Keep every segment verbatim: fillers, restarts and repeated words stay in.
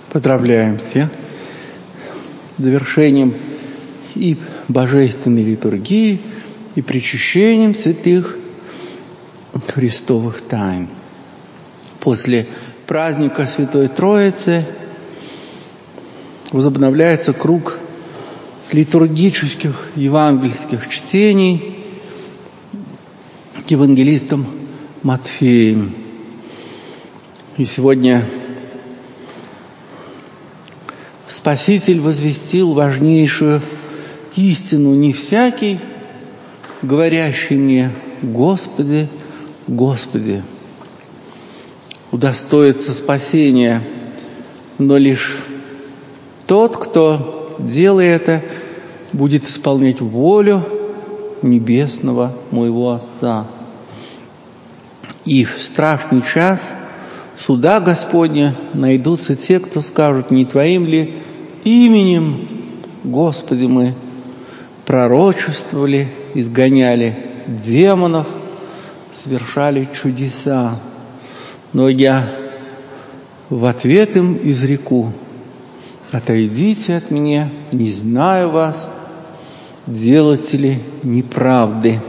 Поздравляем всех с завершением и божественной литургии, и причащением святых Христовых тайн. После праздника Святой Троицы возобновляется круг литургических евангельских чтений евангелистом Матфеем. И сегодня Спаситель возвестил важнейшую истину: не всякий, говорящий мне «Господи, Господи», удостоится спасения, но лишь тот, кто, делая это, будет исполнять волю небесного моего Отца. И в страшный час суда Господня найдутся те, кто скажут: не Твоим ли именем, Господи, мы пророчествовали, изгоняли демонов, совершали чудеса. Но я в ответ им изреку: отойдите от меня, не знаю вас, делатели неправды.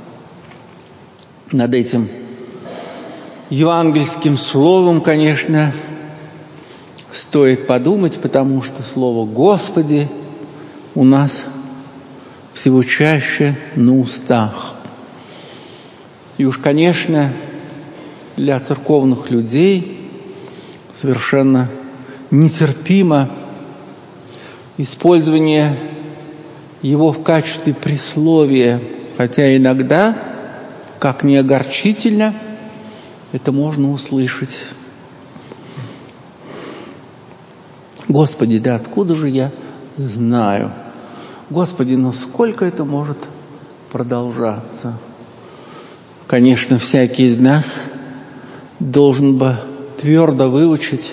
Над этим евангельским словом, конечно, стоит подумать, потому что слово «Господи» у нас всего чаще на устах. И уж, конечно, для церковных людей совершенно нетерпимо использование его в качестве присловия, хотя иногда, как ни огорчительно, это можно услышать. Господи, да откуда же я знаю? Господи, ну сколько это может продолжаться? Конечно, всякий из нас должен бы твердо выучить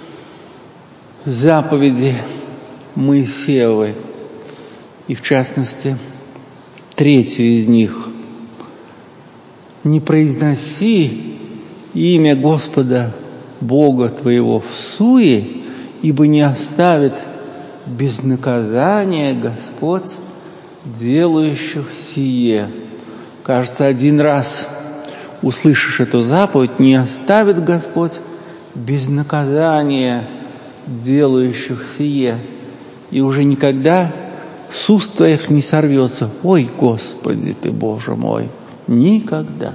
заповеди Моисеевой, и в частности, третью из них: не произноси имя Господа Бога твоего всуе, ибо не оставит без наказания Господь делающих сие. Кажется, один раз услышишь эту заповедь: не оставит Господь без наказания делающих сие, и уже никогда с уст твоих не сорвется: ой, Господи ты, Боже мой, никогда.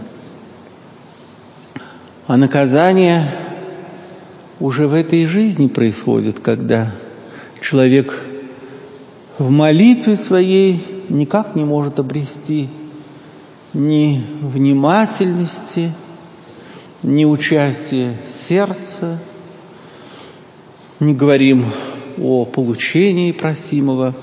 А наказание уже в этой жизни происходит, когда человек в молитве своей никак не может обрести ни внимательности, ни участия сердца, не говорим о получении просимого.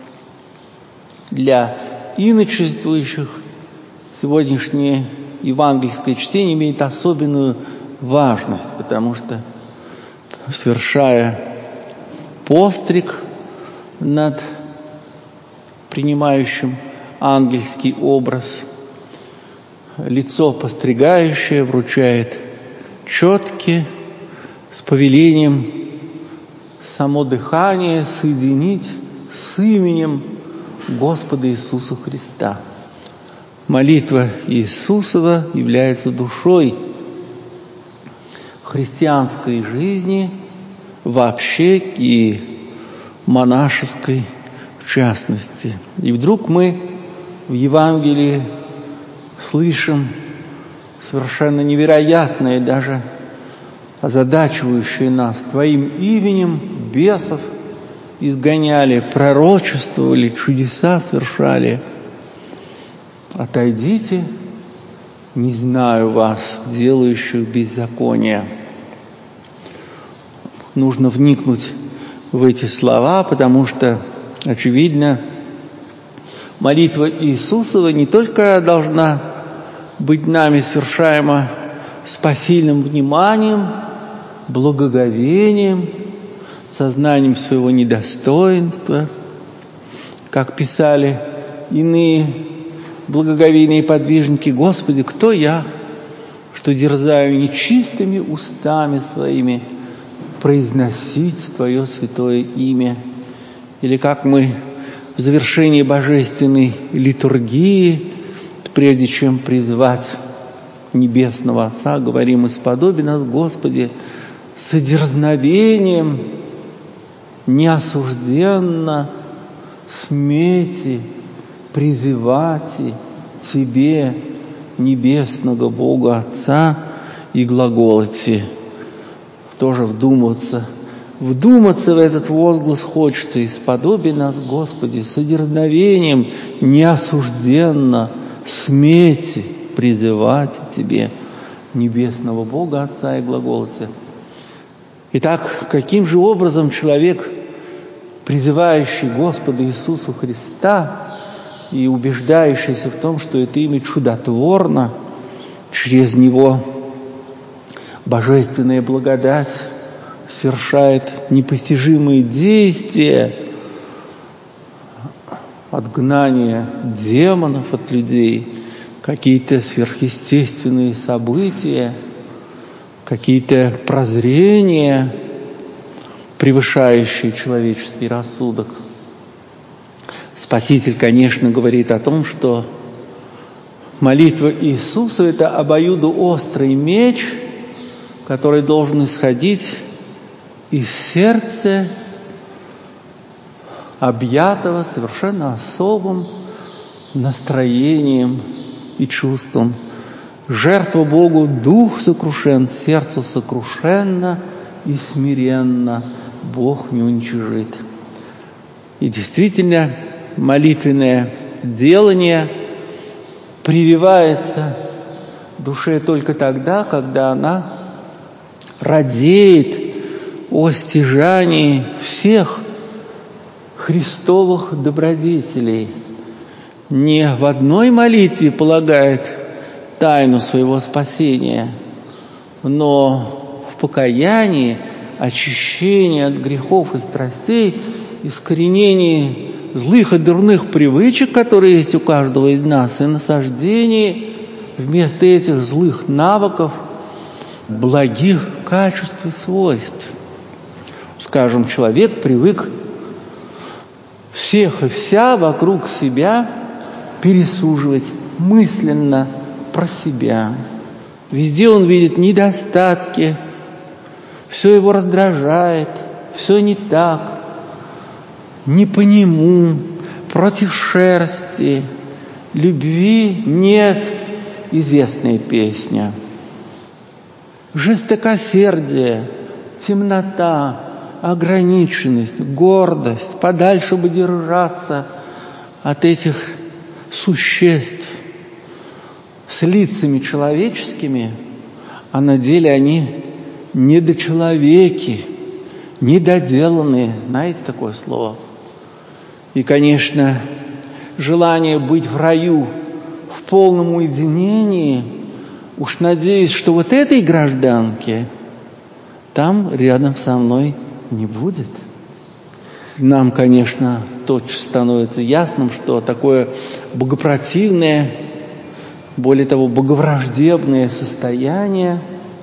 Для иночествующих сегодняшнее евангельское чтение имеет особенную важность, потому что, совершая постриг над принимающим ангельский образ, лицо постригающее вручает четки с повелением само дыхание соединить с именем Господа Иисуса Христа. Молитва Иисусова является душой христианской жизни вообще и монашеской в частности. И вдруг мы в Евангелии слышим совершенно невероятное, даже озадачивающее нас: Твоим именем бесов изгоняли, пророчествовали, чудеса совершали. Отойдите, не знаю вас, делающих беззаконие. Нужно вникнуть в эти слова, потому что, очевидно, молитва Иисусова не только должна быть нами совершаема с посильным вниманием, благоговением, сознанием своего недостоинства, как писали иные благоговейные подвижники: Господи, кто я, что дерзаю нечистыми устами своими произносить Твое святое имя. Или как мы в завершении божественной литургии, прежде чем призвать Небесного Отца, говорим: «Исподоби нас, Господи, с дерзновением неосужденно смейте призывать Тебе, Небесного Бога Отца, и глаголите». Тоже вдуматься. Вдуматься в этот возглас хочется: «Исподоби нас, Господи, с дерзновением неосужденно смейте призывать Тебе, Небесного Бога Отца, и глаголите». Итак, каким же образом человек, призывающий Господа Иисуса Христа и убеждающийся в том, что это имя чудотворно, через него божественная благодать совершает непостижимые действия, отгнание демонов от людей, какие-то сверхъестественные события, какие-то прозрения, превышающие человеческий рассудок. Спаситель, конечно, говорит о том, что молитва Иисуса – это обоюдоострый меч, который должен исходить из сердца, объятого совершенно особым настроением и чувством. Жертва Богу, дух сокрушен, сердце сокрушенно и смиренно Бог не уничижит. И действительно, молитвенное делание прививается душе только тогда, когда она радеет о стяжании всех христовых добродетелей. Не в одной молитве полагает тайну своего спасения, но в покаянии, очищении от грехов и страстей, искоренении злых и дурных привычек, которые есть у каждого из нас, и насаждении вместо этих злых навыков благих качеств и свойств. Скажем, человек привык всех и вся вокруг себя пересуживать мысленно про себя. Везде он видит недостатки, все его раздражает, все не так, не по нему, против шерсти, любви нет, известная песня. Жестокосердие, темнота, ограниченность, гордость, подальше бы держаться от этих существ с лицами человеческими, а на деле они недочеловеки, недоделанные. Знаете такое слово? И, конечно, желание быть в раю в полном уединении, уж надеюсь, что вот этой гражданки там рядом со мной не будет. Нам, конечно, тотчас становится ясным, что такое богопротивное, более того, боговраждебное состояние,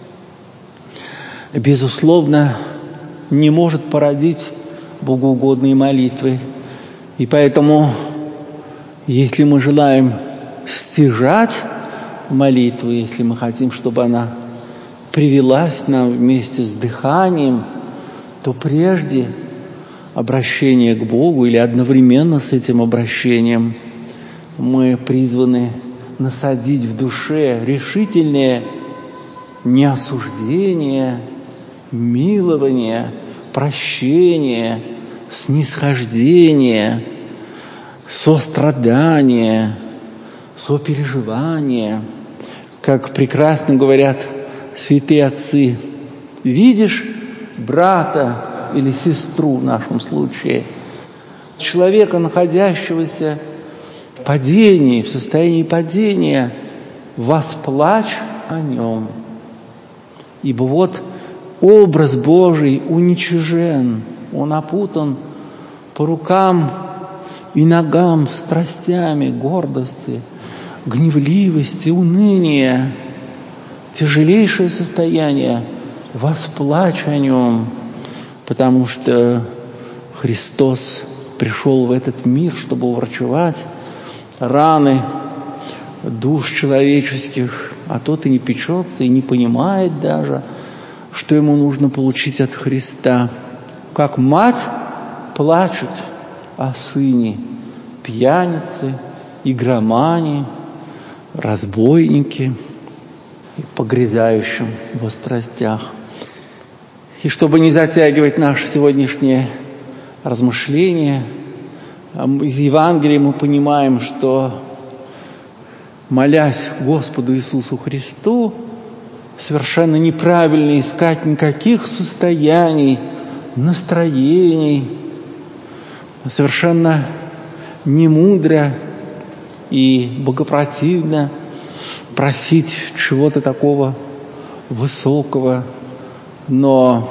безусловно, не может породить богоугодные молитвы. И поэтому, если мы желаем стяжать молитву, если мы хотим, чтобы она привелась нам вместе с дыханием, то прежде обращения к Богу или одновременно с этим обращением мы призваны насадить в душе решительное неосуждение, милование, прощение, снисхождение, сострадание, сопереживание. Как прекрасно говорят святые отцы: видишь брата или сестру в нашем случае, человека, находящегося в падении, в состоянии падения, восплачь о нем. Ибо вот образ Божий уничижен, он опутан по рукам и ногам страстями гордости, гневливости, уныния, тяжелейшее состояние. Восплачь о нем, потому что Христос пришел в этот мир, чтобы уврачевать раны душ человеческих, а тот и не печется, и не понимает даже, что ему нужно получить от Христа. Как мать плачет о сыне, пьяницы, игромане, разбойники и погрязающим во страстях. И чтобы не затягивать наше сегодняшнее размышление, из Евангелия мы понимаем, что, молясь Господу Иисусу Христу, совершенно неправильно искать никаких состояний, настроений, совершенно немудро и богопротивно просить чего-то такого высокого. Но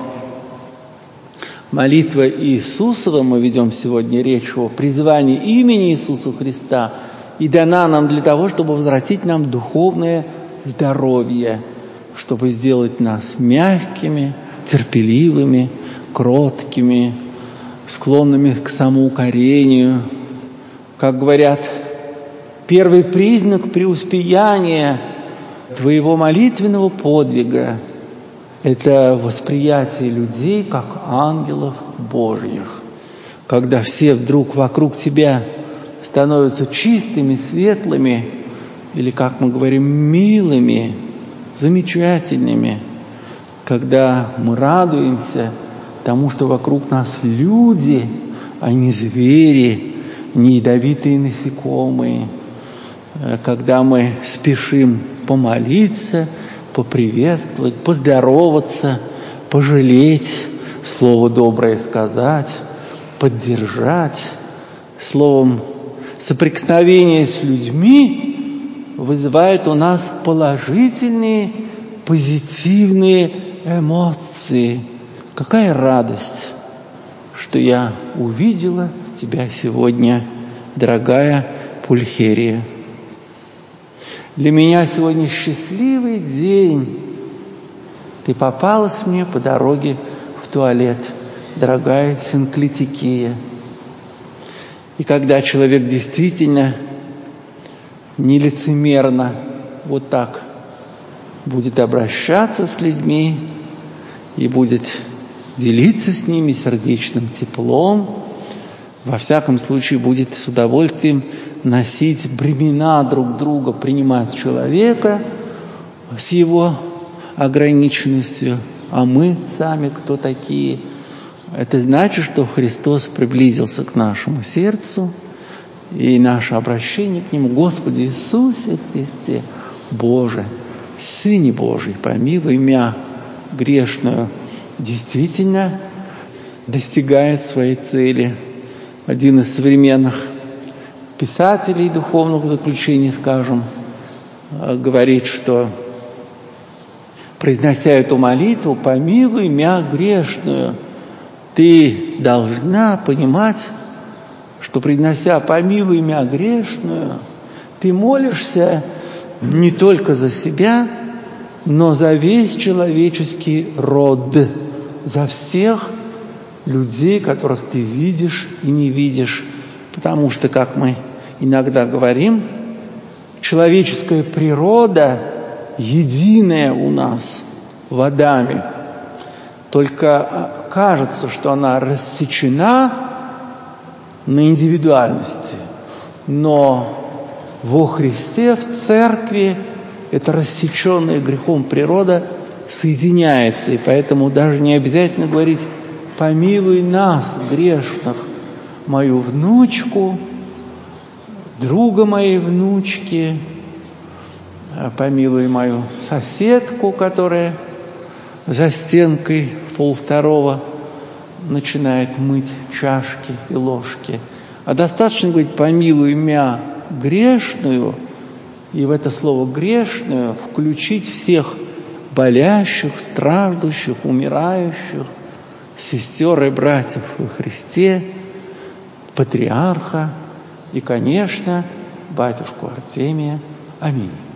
молитва Иисусова, мы ведем сегодня речь о призывании имени Иисуса Христа, и дана нам для того, чтобы возвратить нам духовное здоровье, чтобы сделать нас мягкими, терпеливыми, кроткими, склонными к самоукорению. Как говорят, первый признак преуспеяния твоего молитвенного подвига – это восприятие людей как ангелов Божьих. Когда все вдруг вокруг тебя становятся чистыми, светлыми, или, как мы говорим, милыми, замечательными, когда мы радуемся тому, что вокруг нас люди, а не звери, не ядовитые насекомые, когда мы спешим помолиться, поприветствовать, поздороваться, пожалеть, слово доброе сказать, поддержать. Словом, соприкосновение с людьми вызывает у нас положительные, позитивные эмоции. Какая радость, что я увидела тебя сегодня, дорогая Пульхерия. Для меня сегодня счастливый день. Ты попалась мне по дороге в туалет, дорогая Синклитикия. И когда человек действительно нелицемерно вот так будет обращаться с людьми и будет делиться с ними сердечным теплом, во всяком случае будет с удовольствием носить бремена друг друга, принимать человека с его ограниченностью. А мы сами кто такие? Это значит, что Христос приблизился к нашему сердцу, и наше обращение к Нему: Господи Иисусе Христе, Боже, Сыне Божий, помилуй меня грешную, действительно достигает своей цели. Один из современных писателей духовных заключений, скажем, говорит, что, произнося эту молитву, помилуй меня грешную, ты должна понимать, что, произнося помилуй меня грешную, ты молишься не только за себя, но за весь человеческий род, за всех людей, которых ты видишь и не видишь. Потому что, как мы иногда говорим, человеческая природа единая у нас в Адаме. Только кажется, что она рассечена на индивидуальности. Но во Христе, в Церкви, эта рассеченная грехом природа соединяется. И поэтому даже не обязательно говорить «помилуй нас, грешных», мою внучку, друга моей внучки, помилуй мою соседку, которая за стенкой в полвторого начинает мыть чашки и ложки. А достаточно говорить «помилуй меня грешную», и в это слово «грешную» включить всех болящих, страждущих, умирающих, сестер и братьев во Христе, патриарха и, конечно, батюшку Артемия. Аминь.